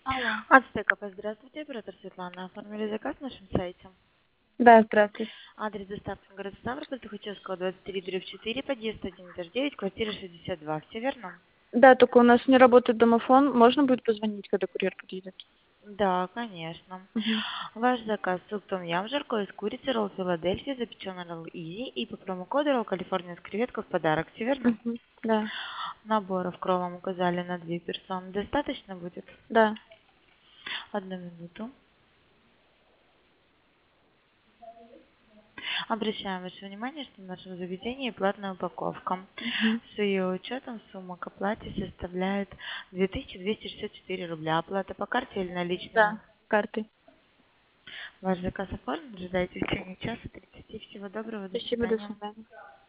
Алло. Ацтеков, здравствуйте, оператор Светлана. Оформили заказ на нашем сайте. Да, здравствуйте. Адрес доставки город Ставрополь, Тухачевского, 23/4, подъезд 1-9, квартира 62. Все верно? Да, только у нас не работает домофон. Можно будет позвонить, когда курьер подъедет? Да, конечно. Мгм. Ваш заказ суп том ям, жаркое из курицы, ролл Филадельфия, запеченный ролл Изи и по промокоду ролл Калифорния с креветкой в подарок. Все верно? Мгм. Да, Наборов кролом указали на 2 персоны. Достаточно будет? да. Одну минуту. Обращаем ваше внимание, что в нашем заведении платная упаковка. Мгм. С ее учетом сумма к оплате составляет 2264 рубля. Оплата по карте или наличными? Да, картой. Ваш заказ оформлен. Ожидайте в течение часа 30. Всего доброго. До Спасибо, до свидания. свидания.